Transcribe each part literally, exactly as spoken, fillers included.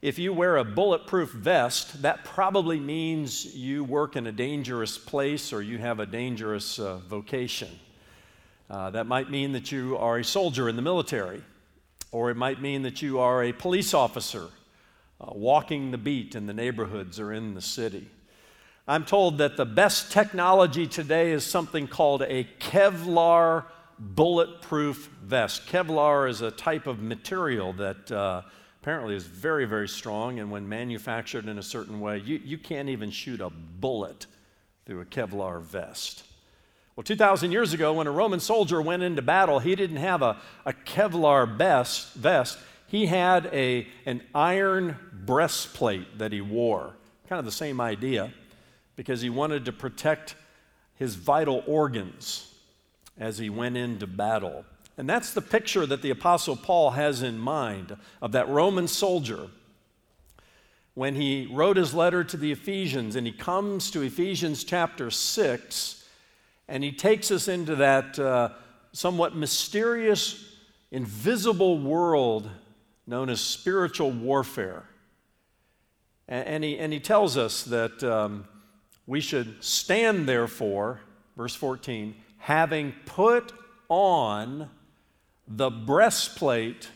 if you wear a bulletproof vest, that probably means you work in a dangerous place or you have a dangerous uh, vocation. Uh, that might mean that you are a soldier in the military, or it might mean that you are a police officer uh, walking the beat in the neighborhoods or in the city. I'm told that the best technology today is something called a Kevlar bulletproof vest. Kevlar is a type of material that uh, apparently is very, very strong, and when manufactured in a certain way, you, you can't even shoot a bullet through a Kevlar vest. Well, two thousand years ago, when a Roman soldier went into battle, he didn't have a, a Kevlar vest, vest. He had a, an iron breastplate that he wore, kind of the same idea, because he wanted to protect his vital organs as he went into battle. And that's the picture that the Apostle Paul has in mind of that Roman soldier when he wrote his letter to the Ephesians, and he comes to Ephesians chapter six, and he takes us into that uh, somewhat mysterious, invisible world known as spiritual warfare. And, and, he, and he tells us that um, we should stand, therefore, verse fourteen, having put on the breastplate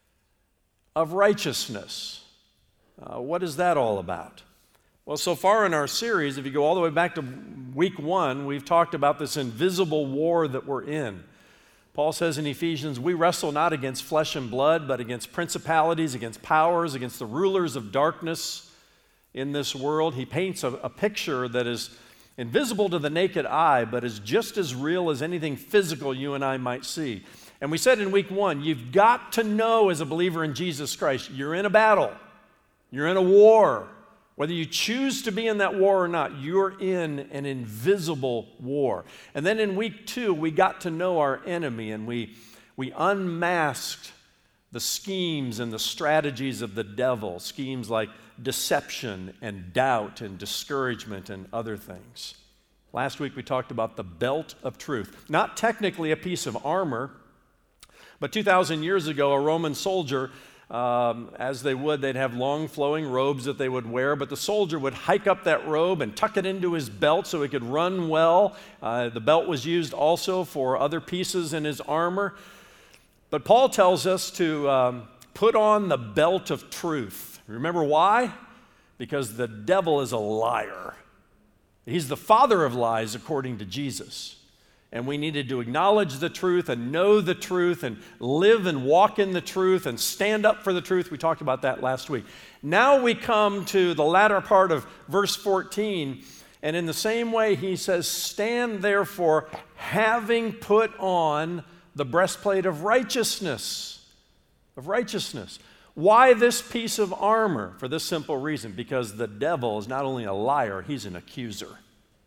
of righteousness. Uh, what is that all about? Well, so far in our series, if you go all the way back to week one, we've talked about this invisible war that we're in. Paul says in Ephesians, we wrestle not against flesh and blood, but against principalities, against powers, against the rulers of darkness in this world. He paints a, a picture that is invisible to the naked eye, but is just as real as anything physical you and I might see. And we said in week one, you've got to know as a believer in Jesus Christ, you're in a battle, you're in a war. Whether you choose to be in that war or not, you're in an invisible war. And then in week two, we got to know our enemy, and we, we unmasked the schemes and the strategies of the devil, schemes like deception and doubt and discouragement and other things. Last week we talked about the belt of truth. Not technically a piece of armor, but two thousand years ago, a Roman soldier, um, as they would, they'd have long flowing robes that they would wear, but the soldier would hike up that robe and tuck it into his belt so he could run well. Uh, the belt was used also for other pieces in his armor. But Paul tells us to um, put on the belt of truth. Remember why? Because the devil is a liar. He's the father of lies, according to Jesus. And we needed to acknowledge the truth and know the truth and live and walk in the truth and stand up for the truth. We talked about that last week. Now we come to the latter part of verse fourteen, and in the same way he says, stand therefore, having put on the breastplate of righteousness, of righteousness. Why this piece of armor? For this simple reason, because the devil is not only a liar, he's an accuser.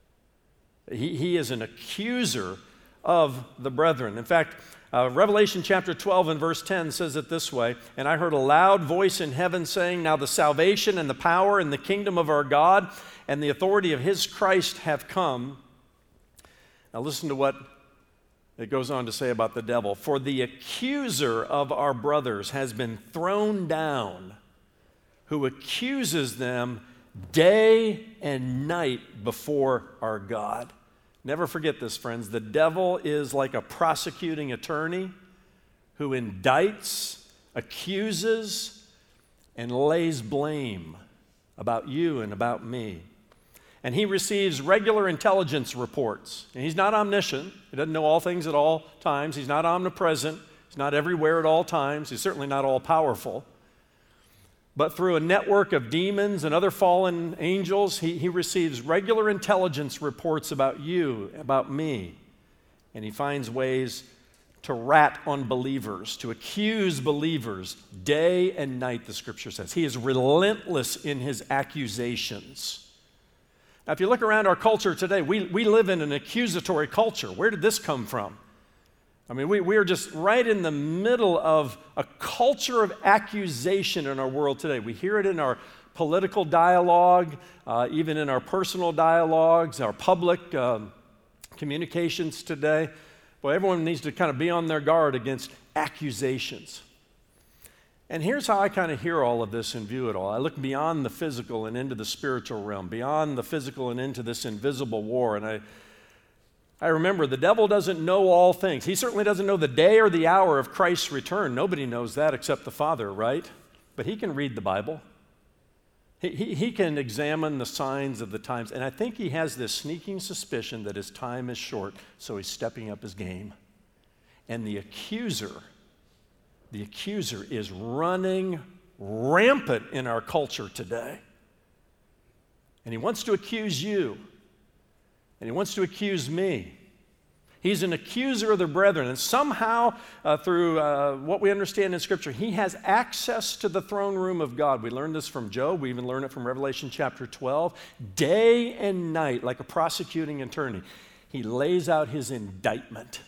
He, he is an accuser of the brethren. In fact, uh, Revelation chapter twelve and verse ten says it this way, and I heard a loud voice in heaven saying, now the salvation and the power and the kingdom of our God and the authority of his Christ have come. Now listen to what it goes on to say about the devil. For the accuser of our brothers has been thrown down, who accuses them day and night before our God. Never forget this, friends. The devil is like a prosecuting attorney who indicts, accuses, and lays blame about you and about me. And he receives regular intelligence reports. And he's not omniscient. He doesn't know all things at all times. He's not omnipresent. He's not everywhere at all times. He's certainly not all powerful. But through a network of demons and other fallen angels, he, he receives regular intelligence reports about you, about me. And he finds ways to rat on believers, to accuse believers day and night, the scripture says. He is relentless in his accusations. Now, if you look around our culture today, we, we live in an accusatory culture. Where did this come from? I mean, we, we are just right in the middle of a culture of accusation in our world today. We hear it in our political dialogue, uh, even in our personal dialogues, our public um, communications today. Boy, everyone needs to kind of be on their guard against accusations. And here's how I kind of hear all of this and view it all. I look beyond the physical and into the spiritual realm, beyond the physical and into this invisible war. And I, I remember the devil doesn't know all things. He certainly doesn't know the day or the hour of Christ's return. Nobody knows that except the Father, right? But he can read the Bible. He, he, he can examine the signs of the times. And I think he has this sneaking suspicion that his time is short, so he's stepping up his game. And the accuser, the accuser is running rampant in our culture today. And he wants to accuse you. And he wants to accuse me. He's an accuser of the brethren. And somehow, uh, through uh, what we understand in Scripture, he has access to the throne room of God. We learned this from Job. We even learn it from Revelation chapter twelve. Day and night, like a prosecuting attorney, he lays out his indictment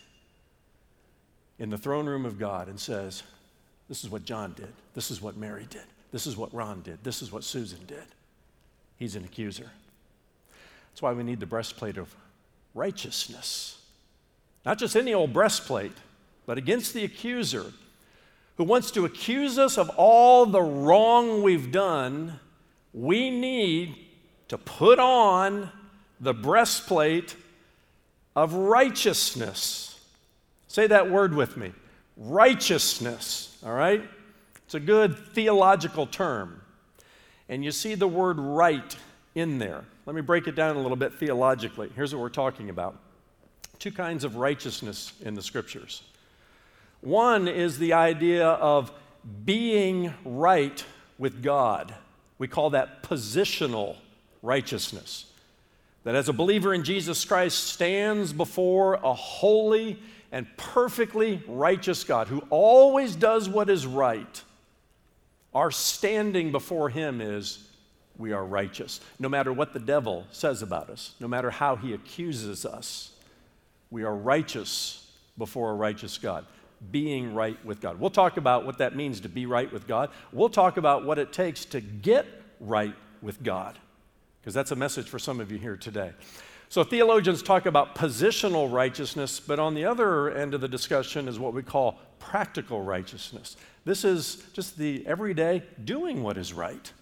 in the throne room of God and says, this is what John did. This is what Mary did. This is what Ron did. This is what Susan did. He's an accuser. That's why we need the breastplate of righteousness. Not just any old breastplate, but against the accuser who wants to accuse us of all the wrong we've done. We need to put on the breastplate of righteousness. Say that word with me. Righteousness, all right? It's a good theological term. And you see the word right in there. Let me break it down a little bit theologically. Here's what we're talking about. Two kinds of righteousness in the Scriptures. One is the idea of being right with God. We call that positional righteousness. That as a believer in Jesus Christ stands before a holy and perfectly righteous God who always does what is right. Our standing before him is we are righteous. No matter what the devil says about us, no matter how he accuses us, we are righteous before a righteous God, being right with God. We'll talk about what that means to be right with God. We'll talk about what it takes to get right with God, because that's a message for some of you here today. So theologians talk about positional righteousness, but on the other end of the discussion is what we call practical righteousness. This is just the everyday doing what is right.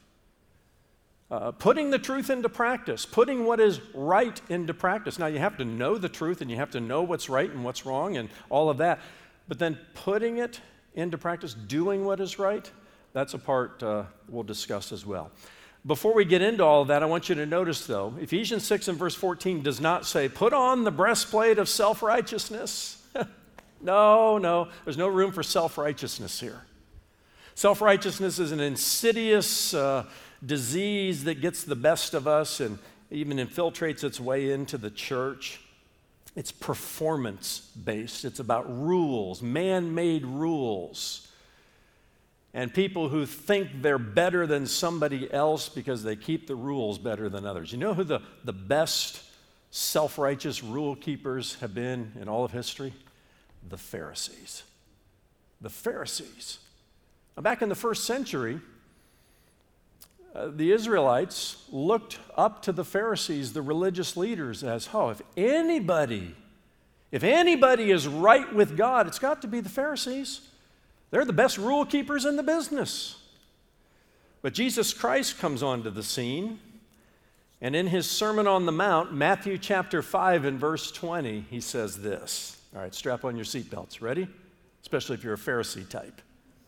Uh, putting the truth into practice, putting what is right into practice. Now, you have to know the truth and you have to know what's right and what's wrong and all of that, but then putting it into practice, doing what is right, that's a part uh, we'll discuss as well. Before we get into all of that, I want you to notice, though, Ephesians six and verse fourteen does not say, put on the breastplate of self-righteousness. no, no, there's no room for self-righteousness here. Self-righteousness is an insidious uh, disease that gets the best of us and even infiltrates its way into the church. It's performance-based. It's about rules, man-made rules. And people who think they're better than somebody else because they keep the rules better than others. You know who the, the best self-righteous rule keepers have been in all of history? The Pharisees. The Pharisees. Now, back in the first century, uh, the Israelites looked up to the Pharisees, the religious leaders, as, oh, if anybody, if anybody is right with God, it's got to be the Pharisees. They're the best rule keepers in the business. But Jesus Christ comes onto the scene, and in his Sermon on the Mount, Matthew chapter five and verse twenty, he says this. All right, strap on your seatbelts. Ready? Especially if you're a Pharisee type.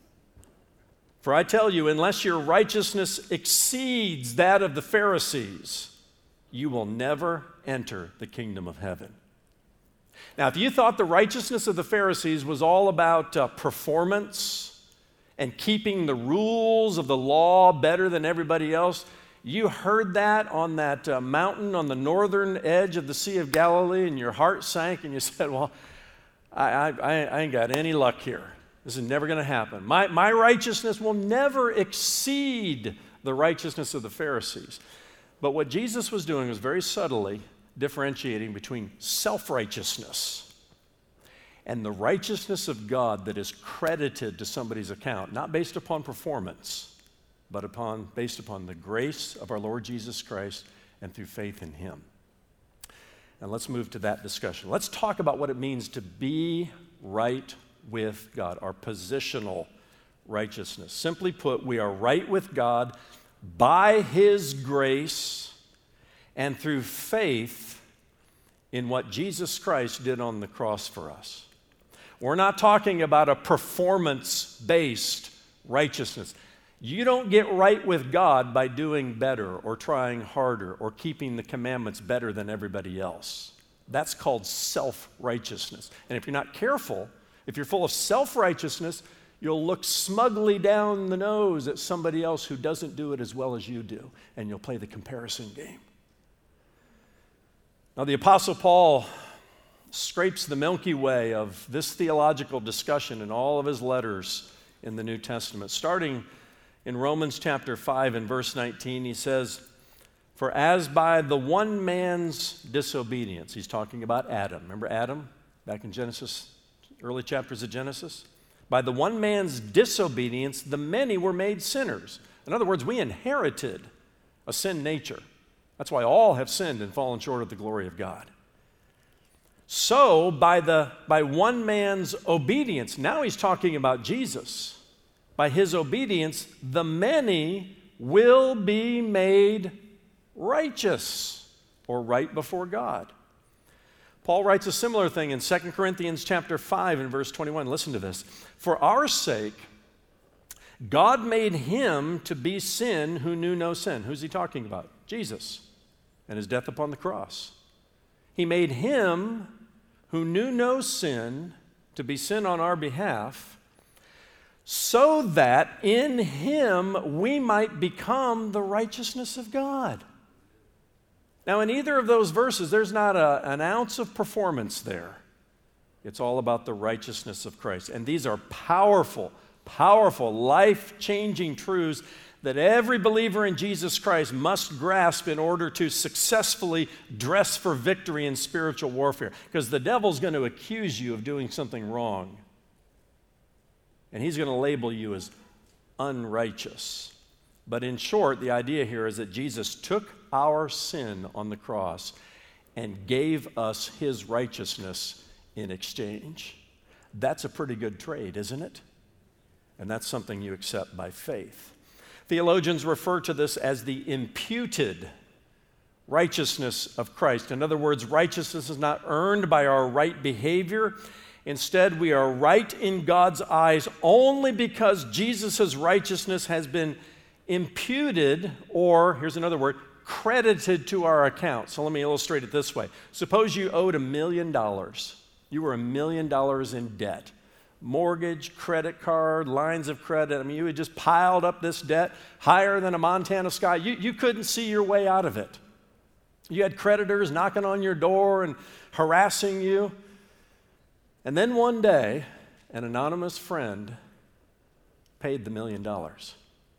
For I tell you, unless your righteousness exceeds that of the Pharisees, you will never enter the kingdom of heaven. Now, if you thought the righteousness of the Pharisees was all about uh, performance and keeping the rules of the law better than everybody else, you heard that on that uh, mountain on the northern edge of the Sea of Galilee, and your heart sank, and you said, well, I, I, I ain't got any luck here. This is never going to happen. My, my righteousness will never exceed the righteousness of the Pharisees. But what Jesus was doing was very subtly differentiating between self-righteousness and the righteousness of God that is credited to somebody's account, not based upon performance, but upon based upon the grace of our Lord Jesus Christ and through faith in him. And let's move to that discussion. Let's talk about what it means to be right with God, our positional righteousness. Simply put, we are right with God by His grace and through faith in what Jesus Christ did on the cross for us. We're not talking about a performance-based righteousness. You don't get right with God by doing better or trying harder or keeping the commandments better than everybody else. That's called self-righteousness. And if you're not careful, if you're full of self-righteousness, you'll look smugly down the nose at somebody else who doesn't do it as well as you do, and you'll play the comparison game. Now, the Apostle Paul scrapes the Milky Way of this theological discussion in all of his letters in the New Testament. Starting in Romans chapter five and verse nineteen, he says, "For as by the one man's disobedience," he's talking about Adam. Remember Adam back in Genesis, early chapters of Genesis? "By the one man's disobedience, the many were made sinners." In other words, we inherited a sin nature. That's why all have sinned and fallen short of the glory of God. So, by the by one man's obedience, now he's talking about Jesus. By his obedience, the many will be made righteous or right before God. Paul writes a similar thing in Second Corinthians chapter five and verse twenty-one. Listen to this. "For our sake, God made him to be sin who knew no sin." Who's he talking about? Jesus and his death upon the cross. He made him who knew no sin to be sin on our behalf, so that in him we might become the righteousness of God. Now, in either of those verses, there's not a, an ounce of performance there. It's all about the righteousness of Christ. And these are powerful, powerful, life-changing truths that every believer in Jesus Christ must grasp in order to successfully dress for victory in spiritual warfare. Because the devil's going to accuse you of doing something wrong. And he's going to label you as unrighteous. But in short, the idea here is that Jesus took our sin on the cross and gave us his righteousness in exchange. That's a pretty good trade, isn't it? And that's something you accept by faith. Theologians refer to this as the imputed righteousness of Christ. In other words, righteousness is not earned by our right behavior. Instead, we are right in God's eyes only because Jesus' righteousness has been imputed, or, here's another word, credited to our account. So let me illustrate it this way. Suppose you owed a million dollars. You were a million dollars in debt. Mortgage, credit card, lines of credit. I mean, you had just piled up this debt higher than a Montana sky. You, you couldn't see your way out of it. You had creditors knocking on your door and harassing you. And then one day, an anonymous friend paid the million dollars.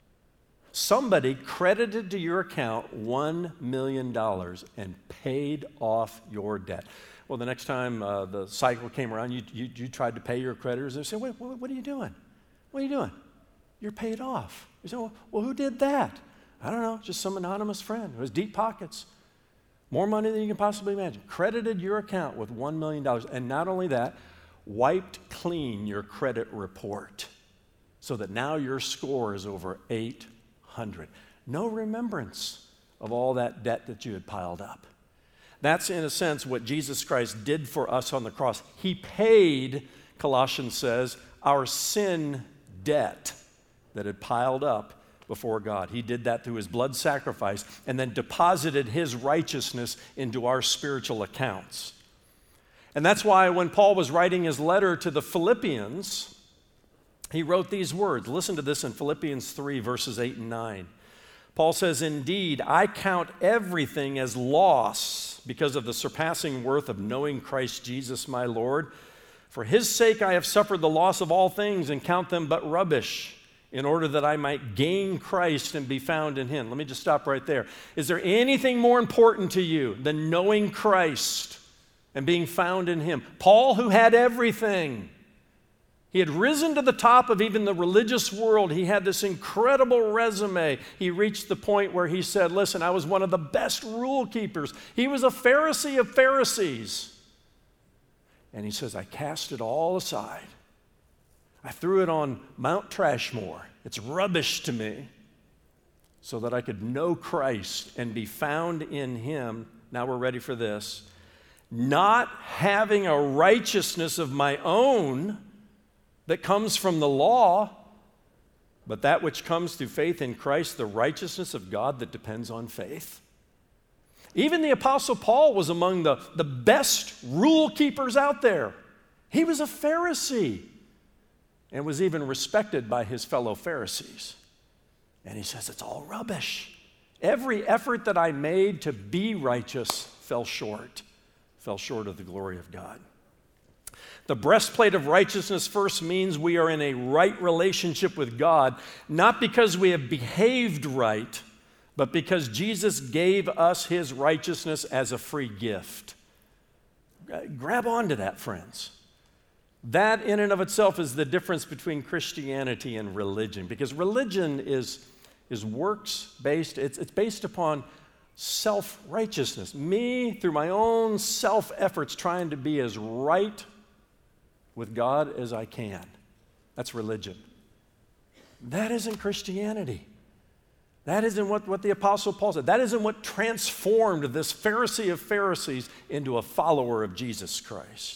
Somebody credited to your account one million dollars and paid off your debt. Well, the next time uh, the cycle came around, you, you, you tried to pay your creditors. They said, wait, what, what are you doing? What are you doing? You're paid off. You said, well, well, who did that? I don't know, just some anonymous friend who has deep pockets. More money than you can possibly imagine. Credited your account with one million dollars. And not only that, wiped clean your credit report so that now your score is over eight hundred. No remembrance of all that debt that you had piled up. That's, in a sense, what Jesus Christ did for us on the cross. He paid, Colossians says, our sin debt that had piled up before God. He did that through his blood sacrifice and then deposited his righteousness into our spiritual accounts. And that's why when Paul was writing his letter to the Philippians, he wrote these words. Listen to this in Philippians three, verses eight and nine. Paul says, "Indeed, I count everything as loss because of the surpassing worth of knowing Christ Jesus my Lord. For his sake I have suffered the loss of all things and count them but rubbish, in order that I might gain Christ and be found in him." Let me just stop right there. Is there anything more important to you than knowing Christ and being found in him? Paul, who had everything, he had risen to the top of even the religious world. He had this incredible resume. He reached the point where he said, listen, I was one of the best rule keepers. He was a Pharisee of Pharisees. And he says, I cast it all aside. I threw it on Mount Trashmore. It's rubbish to me, so that I could know Christ and be found in him. Now we're ready for this. Not having a righteousness of my own that comes from the law, but that which comes through faith in Christ, the righteousness of God that depends on faith. Even the Apostle Paul was among the, the best rule keepers out there. He was a Pharisee and was even respected by his fellow Pharisees. And he says, it's all rubbish. Every effort that I made to be righteous fell short, fell short of the glory of God. The breastplate of righteousness first means we are in a right relationship with God, not because we have behaved right, but because Jesus gave us his righteousness as a free gift. Grab onto that, friends. That in and of itself is the difference between Christianity and religion, because religion is, is works-based. It's, it's based upon self-righteousness. Me, through my own self-efforts, trying to be as right with God as I can. That's religion. That isn't Christianity. That isn't what, what the Apostle Paul said. That isn't what transformed this Pharisee of Pharisees into a follower of Jesus Christ.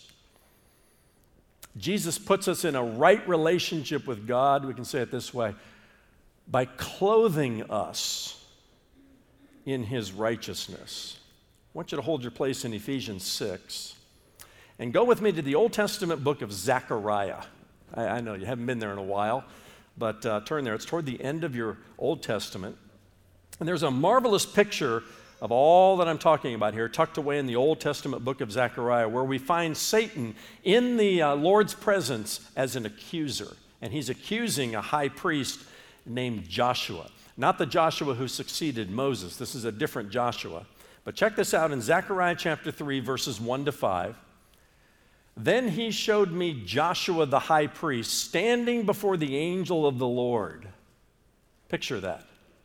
Jesus puts us in a right relationship with God, we can say it this way, by clothing us in his righteousness. I want you to hold your place in Ephesians six and go with me to the Old Testament book of Zechariah. I, I know you haven't been there in a while, but uh, turn there. It's toward the end of your Old Testament. And there's a marvelous picture of all that I'm talking about here, tucked away in the Old Testament book of Zechariah, where we find Satan in the uh, Lord's presence as an accuser. And he's accusing a high priest named Joshua. Not the Joshua who succeeded Moses. This is a different Joshua. But check this out in Zechariah chapter three, verses one to five. Then he showed me Joshua the high priest standing before the angel of the Lord. Picture that.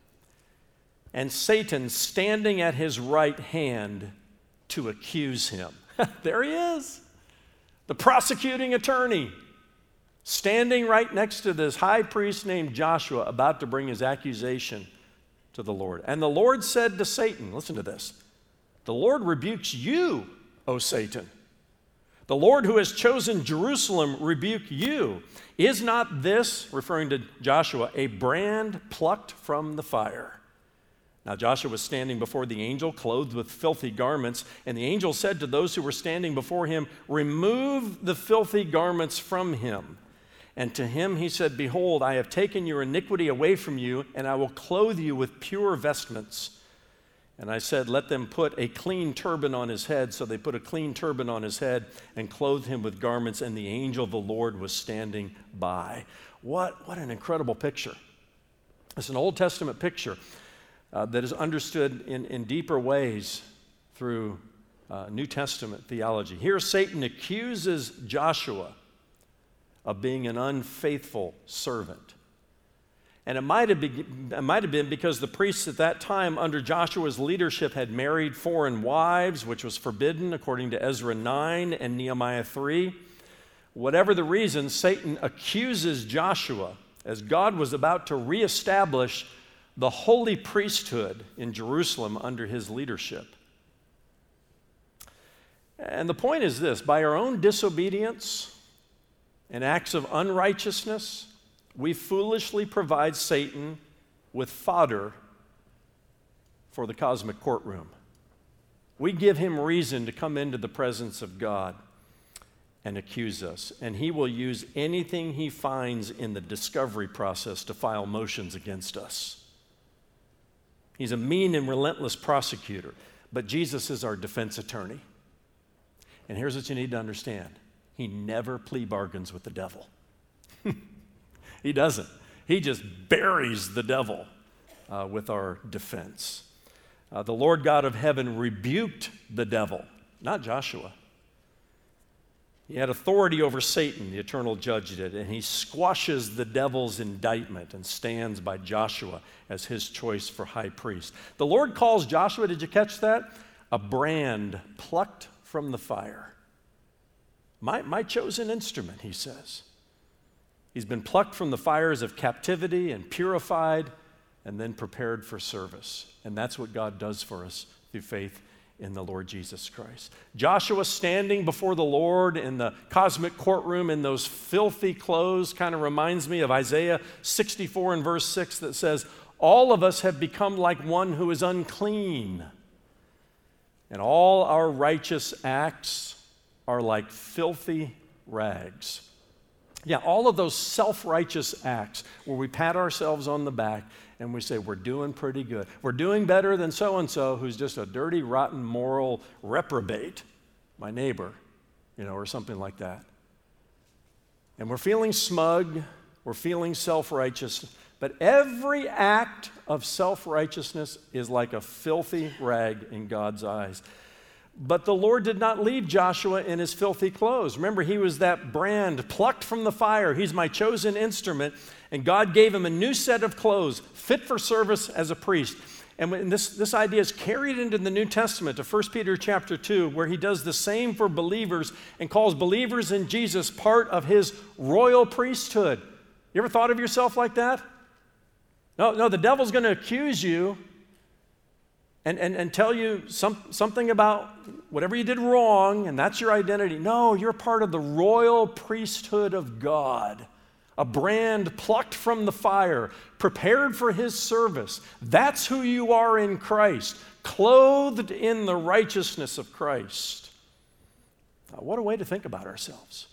And Satan standing at his right hand to accuse him. There he is, the prosecuting attorney, standing right next to this high priest named Joshua, about to bring his accusation to the Lord. And the Lord said to Satan, listen to this, the Lord rebukes you, O Satan. The Lord who has chosen Jerusalem rebuke you. Is not this, referring to Joshua, a brand plucked from the fire? Now Joshua was standing before the angel, clothed with filthy garments, and the angel said to those who were standing before him, remove the filthy garments from him. And to him he said, behold, I have taken your iniquity away from you, and I will clothe you with pure vestments. And I said, let them put a clean turban on his head. So they put a clean turban on his head and clothed him with garments, and the angel of the Lord was standing by. What, what an incredible picture. It's an Old Testament picture uh, that is understood in, in deeper ways through uh, New Testament theology. Here Satan accuses Joshua of being an unfaithful servant. And it might have been, it might have been because the priests at that time under Joshua's leadership had married foreign wives, which was forbidden according to Ezra nine and Nehemiah three. Whatever the reason, Satan accuses Joshua as God was about to reestablish the holy priesthood in Jerusalem under his leadership. And the point is this, by our own disobedience and acts of unrighteousness, we foolishly provide Satan with fodder for the cosmic courtroom. We give him reason to come into the presence of God and accuse us, and he will use anything he finds in the discovery process to file motions against us. He's a mean and relentless prosecutor, but Jesus is our defense attorney. And here's what you need to understand. He never plea bargains with the devil. He doesn't. He just buries the devil uh, with our defense. Uh, the Lord God of heaven rebuked the devil, not Joshua. He had authority over Satan, the eternal judge did, and he squashes the devil's indictment and stands by Joshua as his choice for high priest. The Lord calls Joshua, did you catch that? A brand plucked from the fire. My, my chosen instrument, he says. He's been plucked from the fires of captivity and purified and then prepared for service. And that's what God does for us through faith in the Lord Jesus Christ. Joshua standing before the Lord in the cosmic courtroom in those filthy clothes kind of reminds me of Isaiah sixty-four and verse six that says, all of us have become like one who is unclean, and all our righteous acts are like filthy rags. Yeah, all of those self-righteous acts where we pat ourselves on the back and we say, we're doing pretty good. We're doing better than so-and-so who's just a dirty, rotten, moral reprobate, my neighbor, you know, or something like that. And we're feeling smug, we're feeling self-righteous, but every act of self-righteousness is like a filthy rag in God's eyes. But the Lord did not leave Joshua in his filthy clothes. Remember, he was that brand plucked from the fire. He's my chosen instrument. And God gave him a new set of clothes, fit for service as a priest. And when this, this idea is carried into the New Testament to First Peter chapter two, where he does the same for believers and calls believers in Jesus part of his royal priesthood. You ever thought of yourself like that? No, no, the devil's going to accuse you And, and, and tell you some, something about whatever you did wrong, and that's your identity. No, you're part of the royal priesthood of God, a brand plucked from the fire, prepared for his service. That's who you are in Christ, clothed in the righteousness of Christ. Now, what a way to think about ourselves.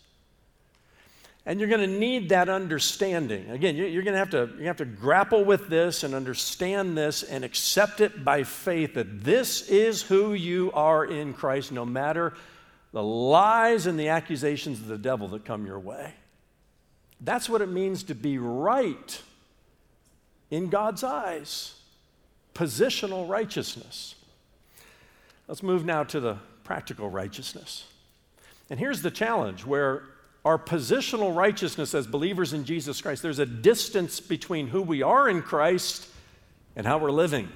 And you're going to need that understanding. Again, you're going to have to, you have to grapple with this and understand this and accept it by faith that this is who you are in Christ, no matter the lies and the accusations of the devil that come your way. That's what it means to be right in God's eyes. Positional righteousness. Let's move now to the practical righteousness. And here's the challenge where our positional righteousness as believers in Jesus Christ, there's a distance between who we are in Christ and how we're living,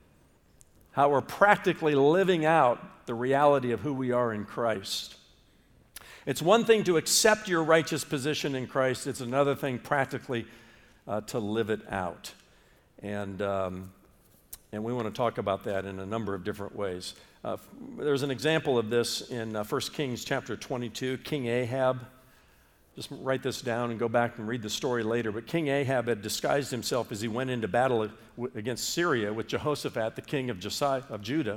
how we're practically living out the reality of who we are in Christ. It's one thing to accept your righteous position in Christ. It's another thing practically uh, to live it out. And, um, and we want to talk about that in a number of different ways. Uh, there's an example of this in uh, First Kings chapter twenty-two, King Ahab. Just write this down and go back and read the story later. But King Ahab had disguised himself as he went into battle against Syria with Jehoshaphat, the king of, Josiah, of Judah.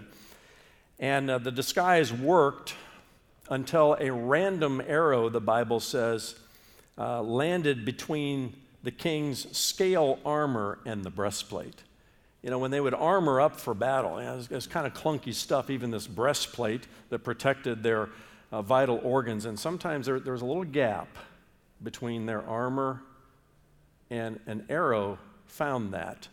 And uh, the disguise worked until a random arrow, the Bible says, uh, landed between the king's scale armor and the breastplate. You know, when they would armor up for battle, you know, it was, it was kind of clunky stuff, even this breastplate that protected their Uh, vital organs, and sometimes there, there was a little gap between their armor, and an arrow found that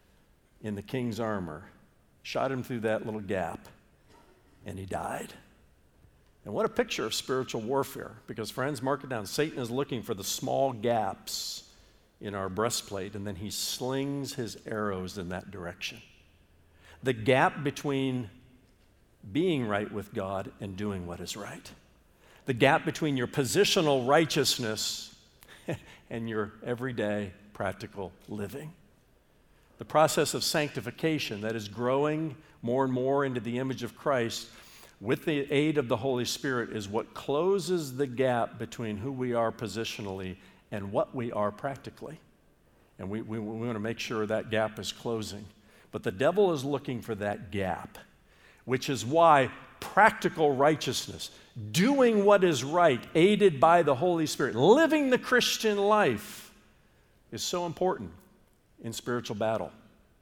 in the king's armor, shot him through that little gap, and he died. And what a picture of spiritual warfare, because friends, mark it down, Satan is looking for the small gaps in our breastplate, and then he slings his arrows in that direction. The gap between being right with God and doing what is right. The gap between your positional righteousness and your everyday practical living. The process of sanctification that is growing more and more into the image of Christ with the aid of the Holy Spirit is what closes the gap between who we are positionally and what we are practically. And we, we, we want to make sure that gap is closing. But the devil is looking for that gap, which is why practical righteousness, doing what is right, aided by the Holy Spirit, living the Christian life is so important in spiritual battle.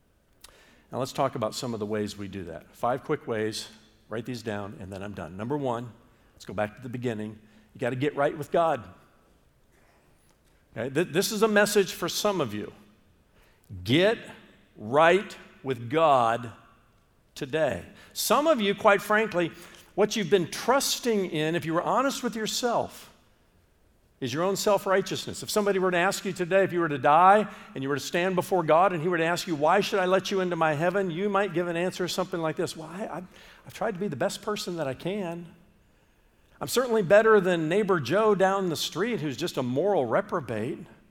Now let's talk about some of the ways we do that. Five quick ways. Write these down, and then I'm done. Number one, let's go back to the beginning. You got to get right with God. Okay? This is a message for some of you. Get right with God today. Some of you, quite frankly, what you've been trusting in, if you were honest with yourself, is your own self-righteousness. If somebody were to ask you today, if you were to die and you were to stand before God and he were to ask you, why should I let you into my heaven? You might give an answer something like this. Well, I, I've, I've tried to be the best person that I can. I'm certainly better than neighbor Joe down the street who's just a moral reprobate.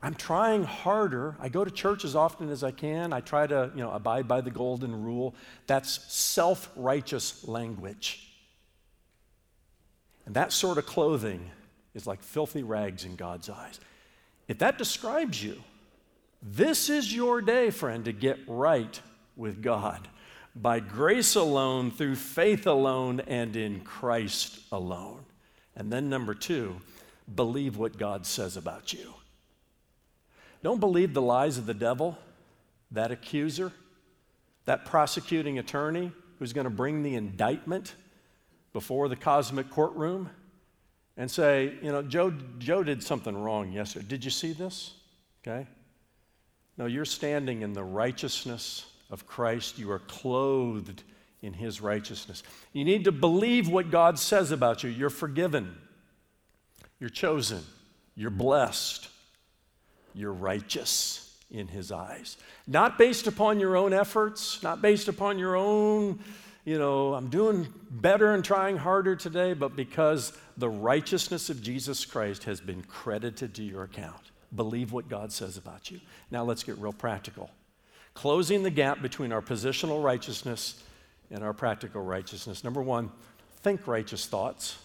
I'm trying harder. I go to church as often as I can. I try to, you know, abide by the golden rule. That's self-righteous language. And that sort of clothing is like filthy rags in God's eyes. If that describes you, this is your day, friend, to get right with God. By grace alone, through faith alone, and in Christ alone. And then number two, believe what God says about you. Don't believe the lies of the devil, that accuser, that prosecuting attorney who's going to bring the indictment before the cosmic courtroom and say, you know, Joe, Joe did something wrong yesterday. Did you see this? Okay? No, you're standing in the righteousness of Christ. You are clothed in his righteousness. You need to believe what God says about you. You're forgiven. You're chosen. You're blessed. You're righteous in his eyes. Not based upon your own efforts, not based upon your own, you know, I'm doing better and trying harder today, but because the righteousness of Jesus Christ has been credited to your account. Believe what God says about you. Now let's get real practical. Closing the gap between our positional righteousness and our practical righteousness. Number one, think righteous thoughts.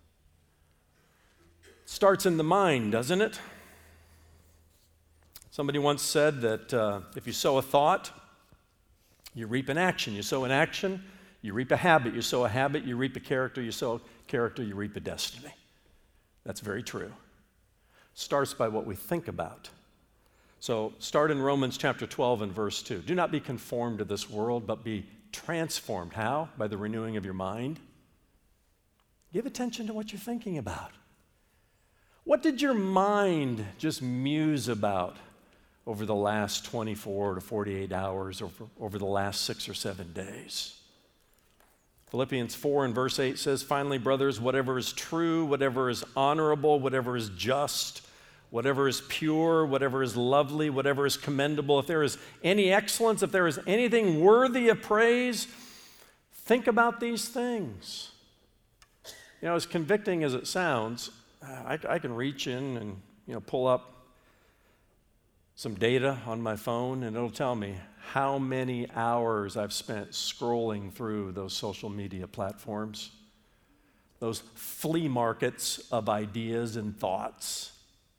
It starts in the mind, doesn't it? Somebody once said that uh, if you sow a thought, you reap an action. You sow an action, you reap a habit. You sow a habit, you reap a character. You sow a character, you reap a destiny. That's very true. Starts by what we think about. So start in Romans chapter twelve and verse two. Do not be conformed to this world, but be transformed. How? By the renewing of your mind. Give attention to what you're thinking about. What did your mind just muse about over the last twenty-four to forty-eight hours, or over the last six or seven days? Philippians four and verse eight says, finally, brothers, whatever is true, whatever is honorable, whatever is just, whatever is pure, whatever is lovely, whatever is commendable, if there is any excellence, if there is anything worthy of praise, think about these things. You know, as convicting as it sounds, I, I can reach in and, you know, pull up some data on my phone, and it'll tell me how many hours I've spent scrolling through those social media platforms, those flea markets of ideas and thoughts.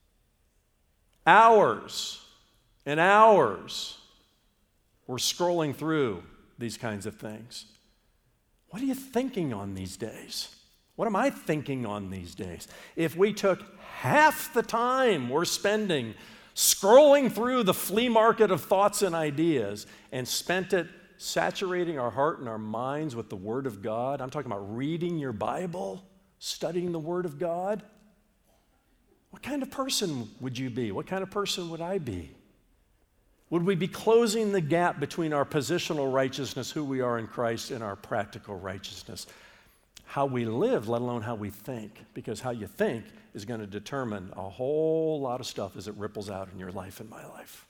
Hours and hours we're scrolling through these kinds of things. What are you thinking on these days? What am I thinking on these days? If we took half the time we're spending scrolling through the flea market of thoughts and ideas and spent it saturating our heart and our minds with the Word of God, I'm talking about reading your Bible, studying the Word of God, what kind of person would you be? What kind of person would I be? Would we be closing the gap between our positional righteousness, who we are in Christ, and our practical righteousness? How we live, let alone how we think, because how you think is going to determine a whole lot of stuff as it ripples out in your life and my life.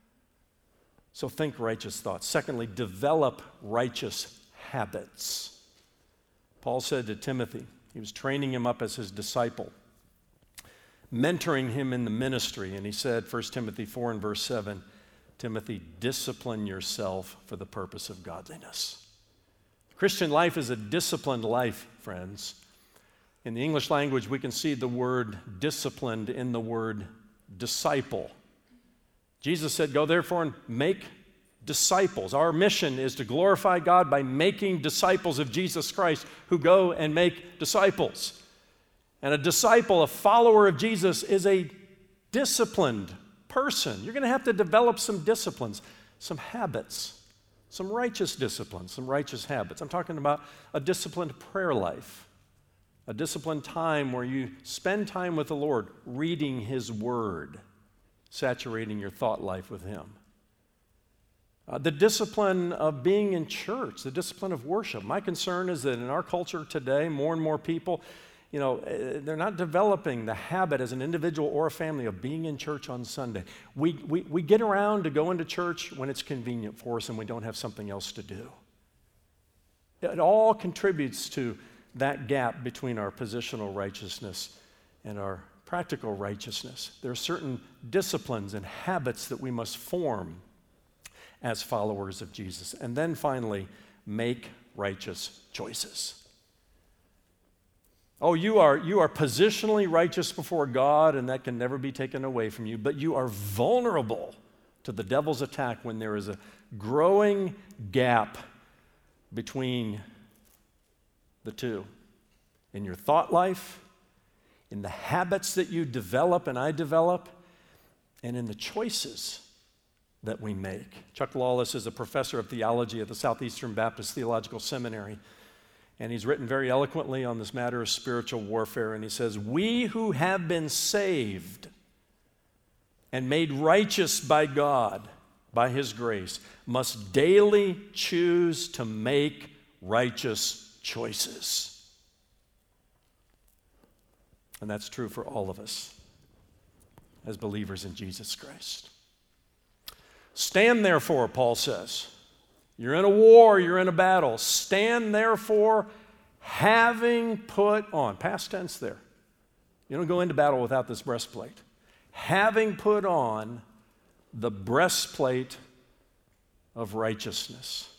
So think righteous thoughts. Secondly, develop righteous habits. Paul said to Timothy, he was training him up as his disciple, mentoring him in the ministry, and he said, First Timothy four and verse seven, Timothy, discipline yourself for the purpose of godliness. Christian life is a disciplined life, friends. In the English language, we can see the word disciplined in the word disciple. Jesus said, go therefore and make disciples. Our mission is to glorify God by making disciples of Jesus Christ who go and make disciples. And a disciple, a follower of Jesus, is a disciplined person. You're going to have to develop some disciplines, some habits. Some righteous disciplines, some righteous habits. I'm talking about a disciplined prayer life, a disciplined time where you spend time with the Lord, reading His Word, saturating your thought life with Him. Uh, the discipline of being in church, the discipline of worship. My concern is that in our culture today, more and more people, you know, they're not developing the habit as an individual or a family of being in church on Sunday. We, we, we get around to go into church when it's convenient for us and we don't have something else to do. It all contributes to that gap between our positional righteousness and our practical righteousness. There are certain disciplines and habits that we must form as followers of Jesus. And then finally, make righteous choices. Oh, you are, you are positionally righteous before God, and that can never be taken away from you, but you are vulnerable to the devil's attack when there is a growing gap between the two. In your thought life, in the habits that you develop and I develop, and in the choices that we make. Chuck Lawless is a professor of theology at the Southeastern Baptist Theological Seminary, and he's written very eloquently on this matter of spiritual warfare, and he says, "We who have been saved and made righteous by God, by His grace, must daily choose to make righteous choices." And that's true for all of us as believers in Jesus Christ. Stand therefore, Paul says. You're in a war, you're in a battle. Stand therefore, having put on, past tense there. You don't go into battle without this breastplate. Having put on the breastplate of righteousness.